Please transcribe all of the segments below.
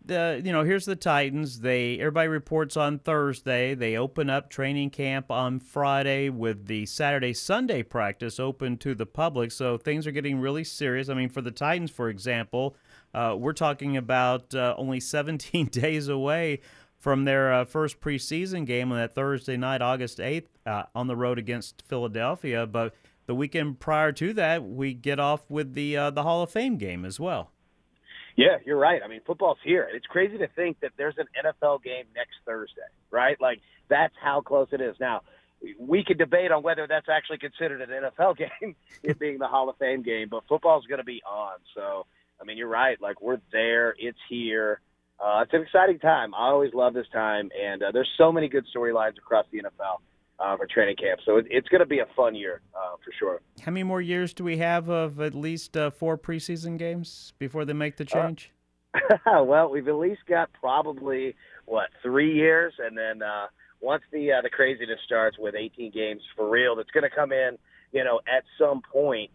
here's the Titans. Everybody reports on Thursday. They open up training camp on Friday with the Saturday-Sunday practice open to the public. So things are getting really serious. I mean, for the Titans, for example, we're talking about only 17 days away from their first preseason game on that Thursday night, August 8th, on the road against Philadelphia. But the weekend prior to that, we get off with the Hall of Fame game as well. Yeah, you're right. I mean, football's here. It's crazy to think that there's an NFL game next Thursday, right? Like, that's how close it is. Now, we could debate on whether that's actually considered an NFL game, it being the Hall of Fame game, but football's going to be on. So, I mean, you're right. Like, we're there. It's here. It's an exciting time. I always love this time, and there's so many good storylines across the NFL for training camp. So it's going to be a fun year for sure. How many more years do we have of at least 4 preseason games before they make the change? Well, we've at least got probably, 3 years, and then once the craziness starts with 18 games for real, that's going to come in, at some point.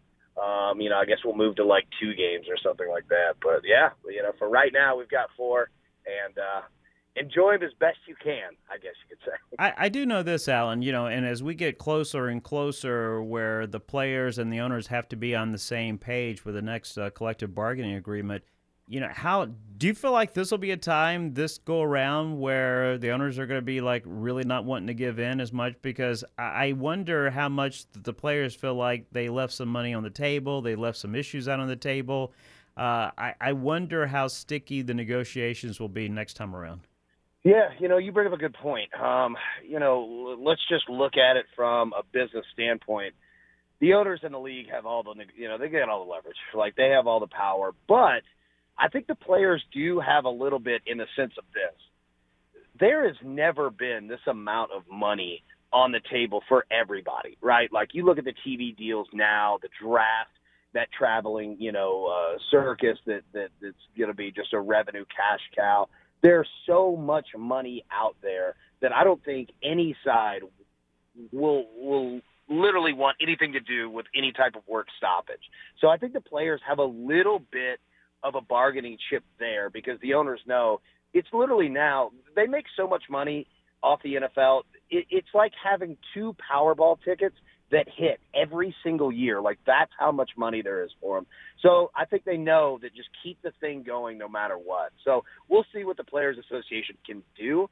I guess we'll move to like 2 games or something like that. But yeah, for right now, we've got 4, and enjoy them as best you can, I guess you could say. I do know this, Alan, and as we get closer and closer where the players and the owners have to be on the same page with the next collective bargaining agreement, how do you feel like this will be a time this go around where the owners are going to be like really not wanting to give in as much? Because I wonder how much the players feel like they left some money on the table, they left some issues out on the table. I wonder how sticky the negotiations will be next time around. Yeah, you bring up a good point. Let's just look at it from a business standpoint. The owners in the league have all the, they get all the leverage. Like, they have all the power. But I think the players do have a little bit in the sense of this. There has never been this amount of money on the table for everybody, right? Like, you look at the TV deals now, the draft, that traveling, circus that's going to be just a revenue cash cow. There's so much money out there that I don't think any side will literally want anything to do with any type of work stoppage. So I think the players have a little bit of a bargaining chip there because the owners know it's literally now they make so much money off the NFL. It's like having 2 Powerball tickets that hit every single year. Like, that's how much money there is for them. So I think they know that just keep the thing going no matter what. So we'll see what the Players Association can do.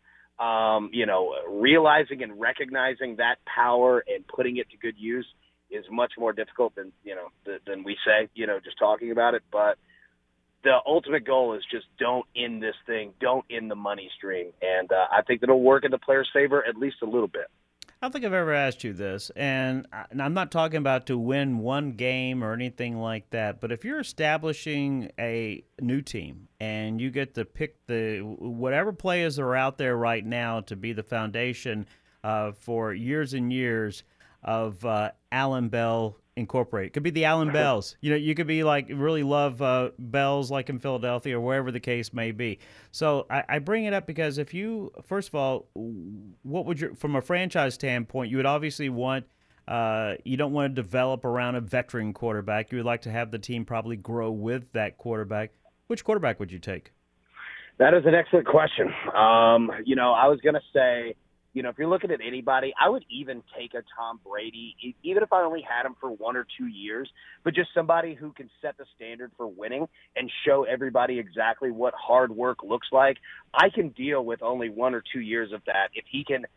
Realizing and recognizing that power and putting it to good use is much more difficult than we say, just talking about it. But the ultimate goal is just don't end this thing. Don't end the money stream. And I think that'll work in the players' favor at least a little bit. I don't think I've ever asked you this, and I'm not talking about to win one game or anything like that, but if you're establishing a new team and you get to pick whatever players are out there right now to be the foundation for years and years of Allen Bell Incorporated. It could be the Allen Bells. You could be like really love Bells like in Philadelphia or wherever the case may be. So I bring it up because if you, first of all, what would from a franchise standpoint, you would obviously want, you don't want to develop around a veteran quarterback. You would like to have the team probably grow with that quarterback. Which quarterback would you take? That is an excellent question. I was going to say, if you're looking at anybody, I would even take a Tom Brady, even if I only had him for 1 or 2 years, but just somebody who can set the standard for winning and show everybody exactly what hard work looks like. I can deal with only 1 or 2 years of that if he can,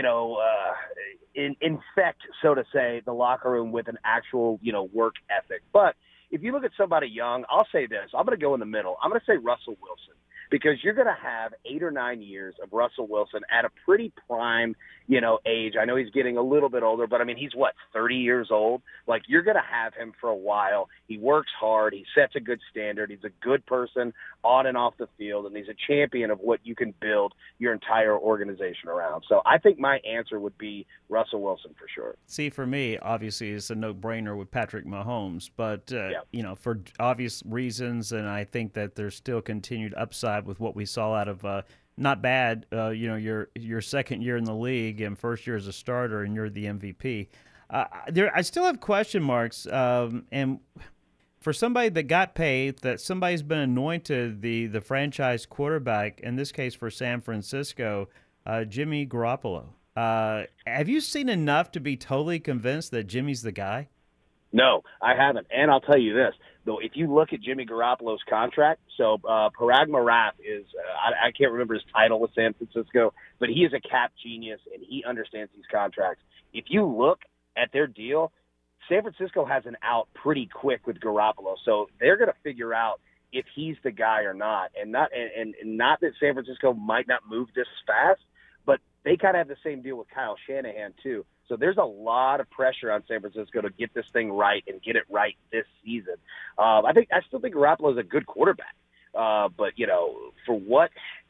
infect, so to say, the locker room with an actual, work ethic. But if you look at somebody young, I'll say this. I'm going to go in the middle. I'm going to say Russell Wilson. Because you're going to have 8 or 9 years of Russell Wilson at a pretty prime, age. I know he's getting a little bit older, but, he's, 30 years old? Like, you're going to have him for a while. He works hard. He sets a good standard. He's a good person on and off the field, and he's a champion of what you can build your entire organization around. So I think my answer would be Russell Wilson for sure. See, for me, obviously, it's a no-brainer with Patrick Mahomes, but, for obvious reasons, and I think that there's still continued upside with what we saw out of not bad, your second year in the league and first year as a starter, and you're the MVP. I still have question marks, and for somebody that got paid, that somebody's been anointed the franchise quarterback, in this case for San Francisco, Jimmy Garoppolo. Have you seen enough to be totally convinced that Jimmy's the guy? No, I haven't. And I'll tell you this, though, if you look at Jimmy Garoppolo's contract, so Parag Marath is, I can't remember his title with San Francisco, but he is a cap genius, and he understands these contracts. If you look at their deal, San Francisco has an out pretty quick with Garoppolo, so they're going to figure out if he's the guy or not. And not that San Francisco might not move this fast, but they kind of have the same deal with Kyle Shanahan, too. So there's a lot of pressure on San Francisco to get this thing right and get it right this season. I still think Garoppolo is a good quarterback, but for what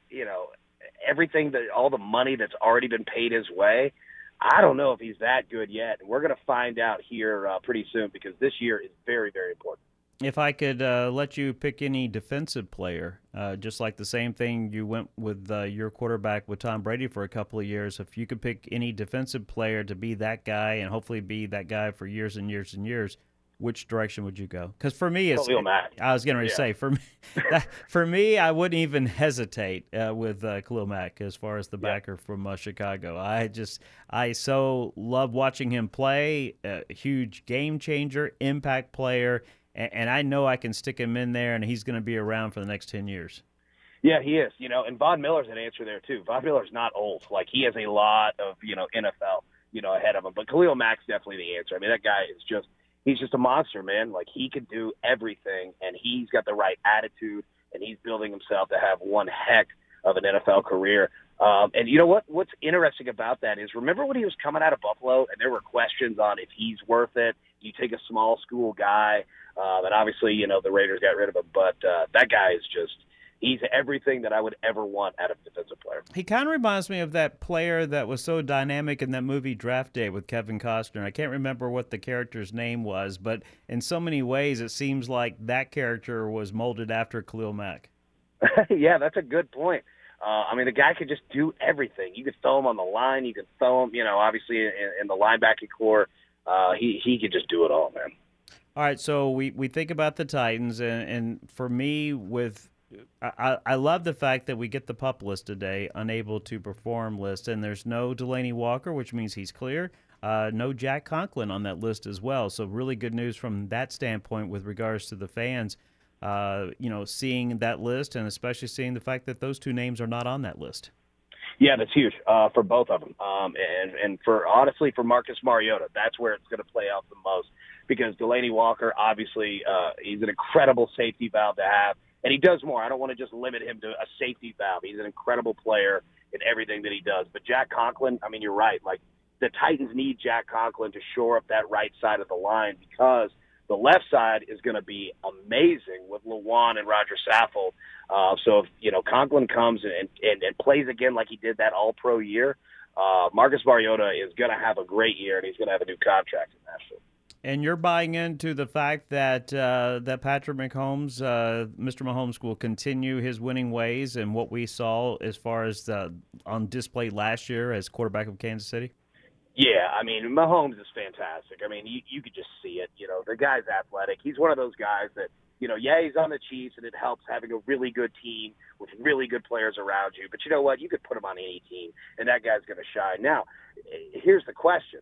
everything that all the money that's already been paid his way, I don't know if he's that good yet. And we're going to find out here pretty soon because this year is very, very important. If I could let you pick any defensive player, just like the same thing you went with your quarterback with Tom Brady for a couple of years, if you could pick any defensive player to be that guy and hopefully be that guy for years and years and years, which direction would you go? Because for me, it's. I was getting ready to say for me, I wouldn't even hesitate with Khalil Mack as far as the backer from Chicago. I so love watching him play. A huge game changer, impact player. And I know I can stick him in there, and he's going to be around for the next 10 years. Yeah, he is. And Von Miller's an answer there, too. Von Miller's not old. Like, he has a lot of, NFL, ahead of him. But Khalil Mack's definitely the answer. I mean, that guy is he's just a monster, man. Like, he can do everything, and he's got the right attitude, and he's building himself to have one heck of an NFL career. And you know what? What's interesting about that is, remember when he was coming out of Buffalo, and there were questions on if he's worth it? You take a small school guy. And obviously, the Raiders got rid of him. But that guy is he's everything that I would ever want out of a defensive player. He kind of reminds me of that player that was so dynamic in that movie Draft Day with Kevin Costner. I can't remember what the character's name was, but in so many ways it seems like that character was molded after Khalil Mack. Yeah, that's a good point. The guy could just do everything. You could throw him on the line. You could throw him, obviously in the linebacking core. He could just do it all, man. All right, so we think about the Titans, and for me, I love the fact that we get the PUP list today, unable to perform list, and there's no Delanie Walker, which means he's clear. No Jack Conklin on that list as well, so really good news from that standpoint with regards to the fans, seeing that list, and especially seeing the fact that those two names are not on that list. Yeah, that's huge for both of them, and for Marcus Mariota, that's where it's going to play out the most. Because Delanie Walker, obviously, he's an incredible safety valve to have. And he does more. I don't want to just limit him to a safety valve. He's an incredible player in everything that he does. But Jack Conklin, you're right. Like, the Titans need Jack Conklin to shore up that right side of the line because the left side is going to be amazing with Lewan and Roger Saffold. So if, Conklin comes and plays again like he did that all-pro year, Marcus Mariota is going to have a great year, and he's going to have a new contract in Nashville. And you're buying into the fact that that Patrick Mahomes, Mr. Mahomes, will continue his winning ways and what we saw as far as on display last year as quarterback of Kansas City? Yeah, Mahomes is fantastic. You could just see it. The guy's athletic. He's one of those guys that, he's on the Chiefs, and it helps having a really good team with really good players around you. But you know what? You could put him on any team, and that guy's going to shine. Now, here's the question.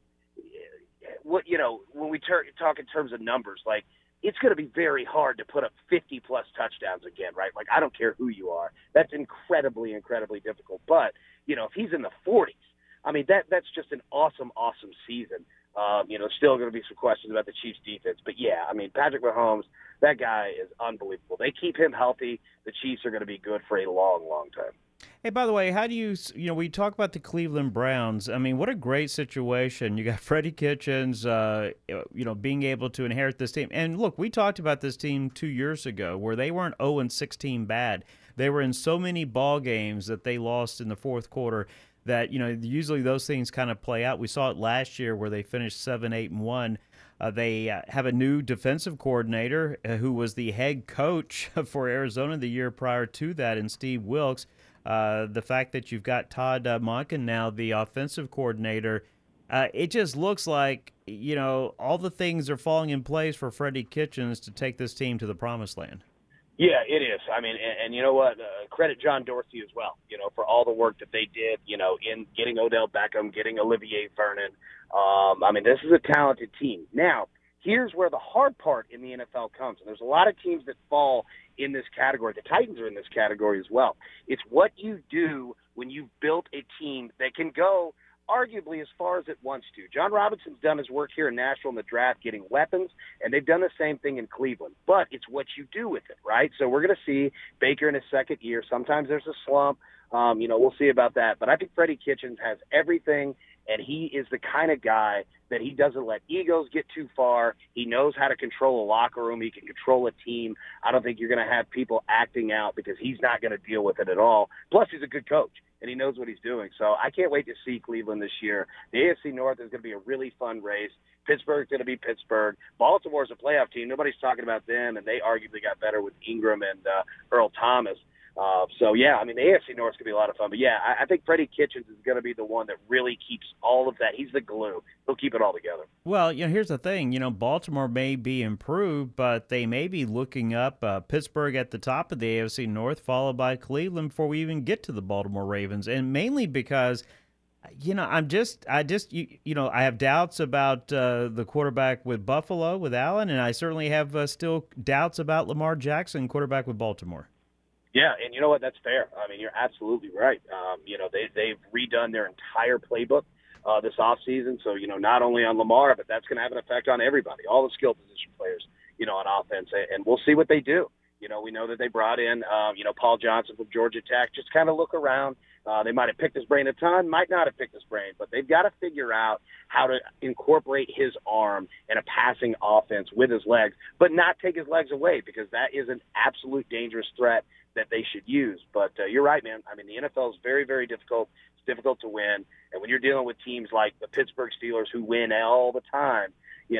When we talk in terms of numbers, like, it's going to be very hard to put up 50-plus touchdowns again, right? Like, I don't care who you are. That's incredibly, incredibly difficult. But, if he's in the 40s, that's just an awesome, awesome season. Still going to be some questions about the Chiefs' defense. But, yeah, Patrick Mahomes, that guy is unbelievable. They keep him healthy. The Chiefs are going to be good for a long, long time. Hey, by the way, how do you we talk about the Cleveland Browns. What a great situation. You got Freddie Kitchens, being able to inherit this team. And look, we talked about this team 2 years ago where they weren't 0-16 bad. They were in so many ball games that they lost in the fourth quarter that, usually those things kind of play out. We saw it last year where they finished 7-8-1. They have a new defensive coordinator who was the head coach for Arizona the year prior to that, and Steve Wilks. The fact that you've got Todd Monken now, the offensive coordinator, It just looks like, all the things are falling in place for Freddie Kitchens to take this team to the promised land. Yeah, it is. I mean, and you know what? Credit John Dorsey as well, for all the work that they did, in getting Odell Beckham, getting Olivier Vernon. I mean, this is a talented team. Now, here's where the hard part in the NFL comes. And there's a lot of teams that fall in this category. The Titans are in this category as well. It's what you do when you've built a team that can go arguably as far as it wants to. John Robinson's done his work here in Nashville in the draft getting weapons, and they've done the same thing in Cleveland. But it's what you do with it, right? So we're going to see Baker in his second year. Sometimes there's a slump. We'll see about that. But I think Freddie Kitchens has everything, and he is the kind of guy that he doesn't let egos get too far. He knows how to control a locker room. He can control a team. I don't think you're going to have people acting out because he's not going to deal with it at all. Plus, he's a good coach, and he knows what he's doing. So I can't wait to see Cleveland this year. The AFC North is going to be a really fun race. Pittsburgh's going to be Pittsburgh. Baltimore's a playoff team. Nobody's talking about them, and they arguably got better with Ingram and Earl Thomas. The AFC North is going to be a lot of fun. But, I think Freddie Kitchens is going to be the one that really keeps all of that. He's the glue. He'll keep it all together. Well, here's the thing. Baltimore may be improved, but they may be looking up Pittsburgh at the top of the AFC North, followed by Cleveland before we even get to the Baltimore Ravens. And mainly because I have doubts about the quarterback with Buffalo, with Allen, and I certainly have still doubts about Lamar Jackson, quarterback with Baltimore. Yeah, and you know what? That's fair. I mean, you're absolutely right. They've redone their entire playbook this offseason. So, not only on Lamar, but that's going to have an effect on everybody, all the skill position players, on offense. And we'll see what they do. We know that they brought in, Paul Johnson from Georgia Tech. Just kind of look around. They might have picked his brain a ton, might not have picked his brain, but they've got to figure out how to incorporate his arm in a passing offense with his legs, but not take his legs away, because that is an absolute dangerous threat that they should use. But you're right, man. I mean, the NFL is very, very difficult. It's difficult to win. And when you're dealing with teams like the Pittsburgh Steelers who win all the time,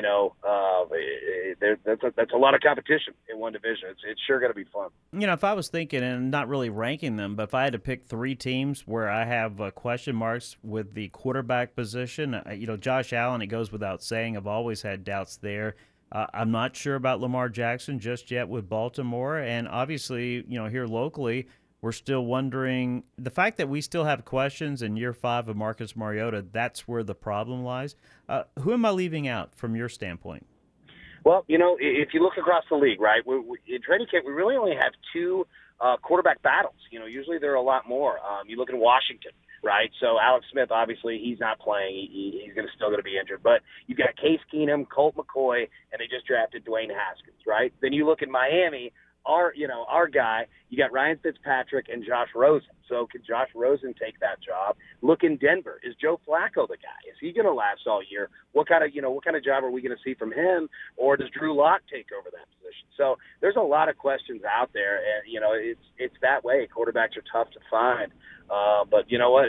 that's a lot of competition in one division. It's sure going to be fun. If I was thinking, and not really ranking them, but if I had to pick three teams where I have question marks with the quarterback position, Josh Allen, it goes without saying, I've always had doubts there. I'm not sure about Lamar Jackson just yet with Baltimore. And obviously, here locally, we're still wondering the fact that we still have questions in year 5 of Marcus Mariota. That's where the problem lies. Who am I leaving out from your standpoint? Well, if you look across the league, right, in training camp, we really only have 2 quarterback battles. Usually there are a lot more. You look at Washington. Right, so Alex Smith, obviously, he's not playing. He's still going to be injured. But you've got Case Keenum, Colt McCoy, and they just drafted Dwayne Haskins. Right. Then you look at Miami, our guy. You got Ryan Fitzpatrick and Josh Rosen. So can Josh Rosen take that job? Look in Denver. Is Joe Flacco the guy? Is he going to last all year? What kind of job are we going to see from him? Or does Drew Lock take over that position? So there's a lot of questions out there, and it's that way. Quarterbacks are tough to find. But you know what?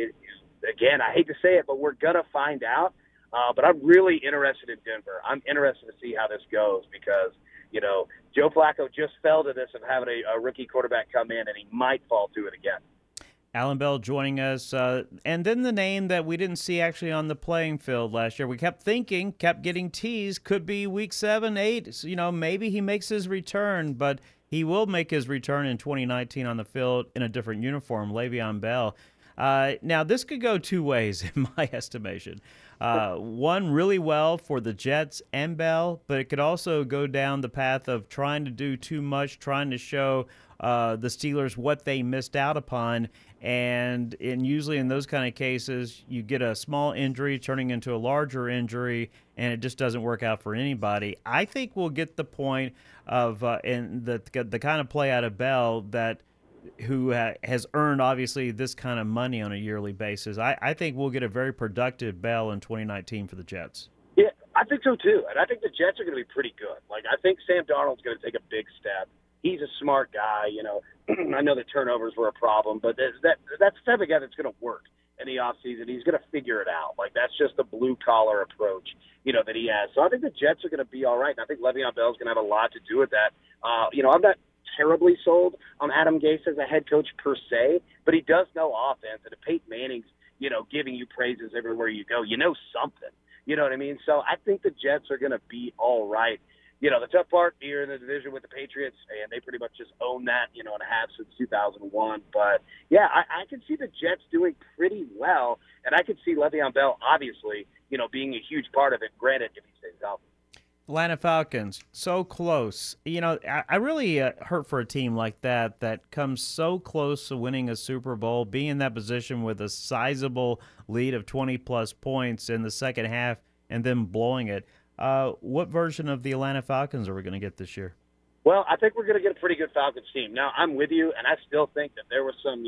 Again, I hate to say it, but we're going to find out. But I'm really interested in Denver. I'm interested to see how this goes because, Joe Flacco just fell to this of having a rookie quarterback come in, and he might fall to it again. Alan Bell joining us. And then the name that we didn't see actually on the playing field last year. We kept getting teased, could be week 7, 8. So, maybe he makes his return, but he will make his return in 2019 on the field in a different uniform, Le'Veon Bell. Now, this could go 2 ways in my estimation. One, really well for the Jets and Bell, but it could also go down the path of trying to do too much, trying to show the Steelers what they missed out upon. And usually in those kind of cases, you get a small injury turning into a larger injury, and it just doesn't work out for anybody. I think we'll get the point of and the kind of play out of Bell who has earned, obviously, this kind of money on a yearly basis. I think we'll get a very productive Bell in 2019 for the Jets. Yeah, I think so, too. And I think the Jets are going to be pretty good. I think Sam Darnold's going to take a big step. He's a smart guy, I know the turnovers were a problem, but that's the type of guy that's going to work in the offseason. He's going to figure it out. That's just the blue-collar approach, that he has. So I think the Jets are going to be all right, and I think Le'Veon Bell's going to have a lot to do with that. I'm not terribly sold on Adam Gase as a head coach per se, but he does know offense, and if Peyton Manning's giving you praises everywhere you go. You know something. You know what I mean? So I think the Jets are going to be all right. The tough part, you're in the division with the Patriots, and they pretty much just own that, and have since 2001. But, yeah, I can see the Jets doing pretty well, and I can see Le'Veon Bell, obviously, being a huge part of it, granted, if he stays healthy. Atlanta Falcons, so close. I really hurt for a team like that comes so close to winning a Super Bowl, being in that position with a sizable lead of 20-plus points in the second half and then blowing it. What version of the Atlanta Falcons are we going to get this year? Well, I think we're going to get a pretty good Falcons team. Now, I'm with you, and I still think that there was some,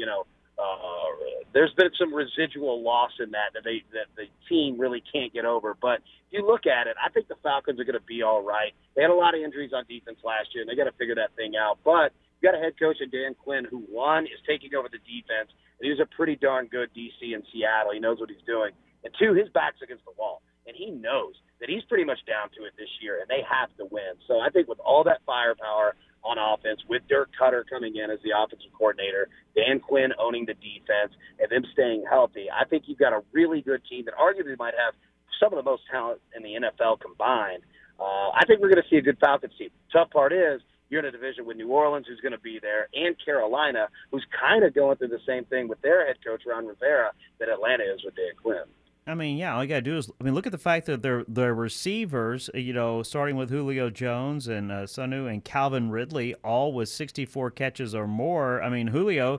there's been some residual loss in that the team really can't get over. But if you look at it, I think the Falcons are going to be all right. They had a lot of injuries on defense last year, and they got to figure that thing out. But you got a head coach in Dan Quinn who, one, is taking over the defense, and he's a pretty darn good DC in Seattle. He knows what he's doing. And two, his back's against the wall, and he knows that he's pretty much down to it this year, and they have to win. So I think with all that firepower on offense, with Dirk Cutter coming in as the offensive coordinator, Dan Quinn owning the defense, and them staying healthy, I think you've got a really good team that arguably might have some of the most talent in the NFL combined. I think we're going to see a good Falcons team. Tough part is you're in a division with New Orleans, who's going to be there, and Carolina, who's kind of going through the same thing with their head coach, Ron Rivera, that Atlanta is with Dan Quinn. I mean, yeah, all you got to do is, look at the fact that their receivers, starting with Julio Jones and Sanu and Calvin Ridley, all with 64 catches or more. I mean, Julio,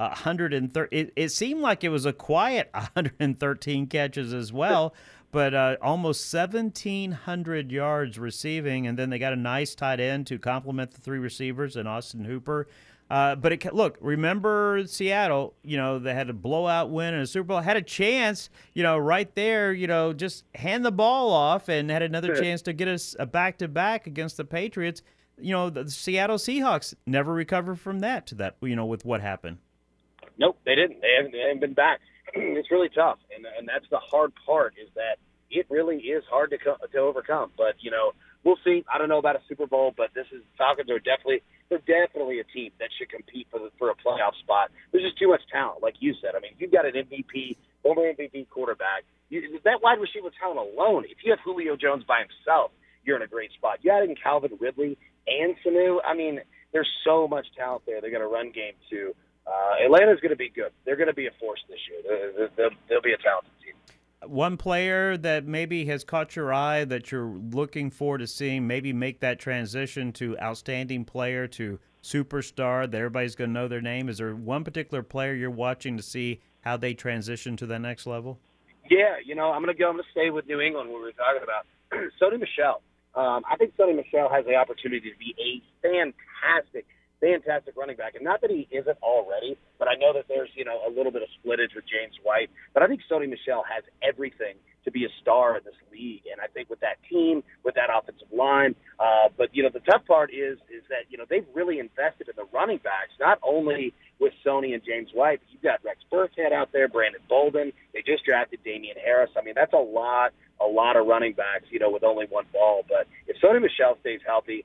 130. It seemed like it was a quiet 113 catches as well, but almost 1,700 yards receiving, and then they got a nice tight end to complement the three receivers and Austin Hooper. But look, remember Seattle, they had a blowout win in a Super Bowl, had a chance, right there, just hand the ball off and had another chance to get us a back-to-back against the Patriots. The Seattle Seahawks never recovered from that with what happened. Nope, they didn't. They haven't been back. It's really tough, and that's the hard part is that it really is hard to overcome. But, we'll see. I don't know about a Super Bowl, but Falcons are definitely a team that should compete for a playoff spot. There's just too much talent, like you said. I mean, if you've got an former MVP quarterback, that wide receiver talent alone, if you have Julio Jones by himself, you're in a great spot. You add in Calvin Ridley and Sanu. I mean, there's so much talent there. They got a run game, too. Atlanta's going to be good. They're going to be a force this year. They'll be a talented team. One player that maybe has caught your eye that you're looking forward to seeing maybe make that transition to outstanding player to superstar that everybody's going to know their name? Is there one particular player you're watching to see how they transition to the next level? Yeah, I'm going to stay with New England, what we were talking about. Sony Michel. I think Sony Michel has the opportunity to be a fantastic running back. And not that he isn't already, but I know that there's, a little bit of splittage with James White. But I think Sony Michel has everything to be a star in this league. And I think with that team, with that offensive line, but, the tough part is that, they've really invested in the running backs, not only with Sony and James White, but you've got Rex Burkhead out there, Brandon Bolden. They just drafted Damian Harris. I mean, that's a lot of running backs, with only one ball. But if Sony Michel stays healthy,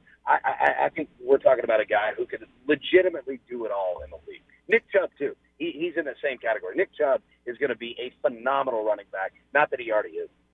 I think we're talking about a guy who could legitimately do it all in the league. Nick Chubb, too. He's in the same category. Nick Chubb is going to be a phenomenal running back. Not that he already is.